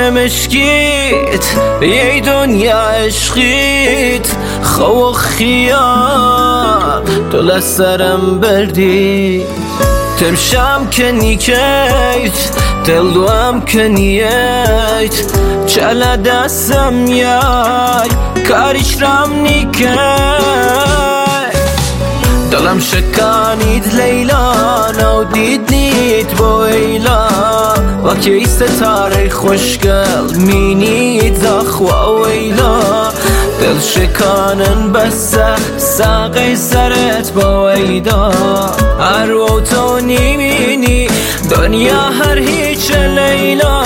مشکیت یه دنیا عشقیت خو خیال تو لسرم بردی تمشام کنیکیت دلوام کنیت چلا دستم یای کاریش رام نیکی دلم شکانید لیلا نو دیدنید با ایلا وکی ایست تاری خوشگل مینید زخوا ویلا دل شکانن بسه ساقی سرت با ایدا هر و تو نیمینی دنیا هر هیچ لیلا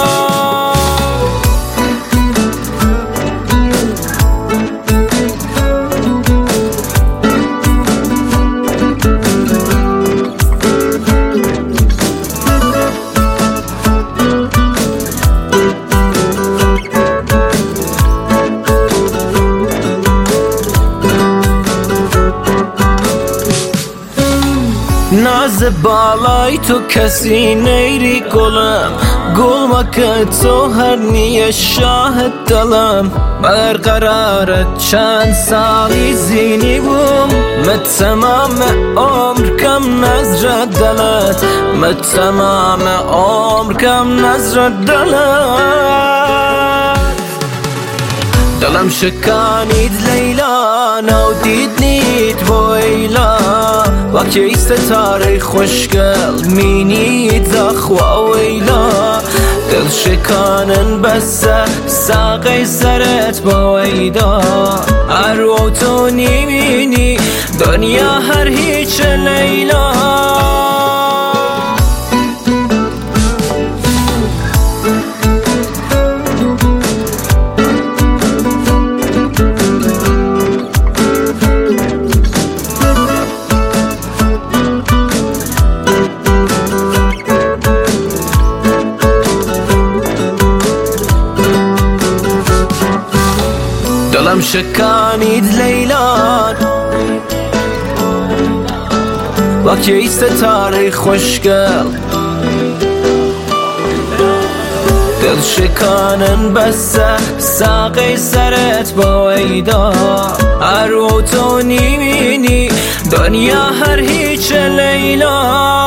ناز بالای تو کسی نیری گلم گل مکه تو هر نیه شاهد دلم بر قرارت چند سالی زینی بوم من تمام عمر کم نظر دلت من تمام عمر کم نظر دلت دلم شکانید لیلا نو دیدنید با ایلا وکی ایست تاری خوشگل مینید زخوا ویلا دل شکانن بسه ساقی سرت با ایدا هر و تو نیمینی دنیا هر هیچ لیلا دلم شکانید لیلا وکی ایست تاری خوشگل دل شکانن بسه ساقی سرت با ایدا هر و تو نیمینی دنیا هر هیچ لیلا